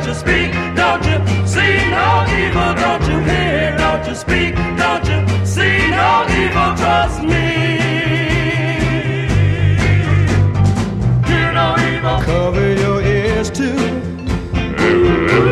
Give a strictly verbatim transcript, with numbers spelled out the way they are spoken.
you speak, don't you see no evil, don't you hear, don't you speak, don't you see no evil, trust me. Hear no evil. Cover your ears too.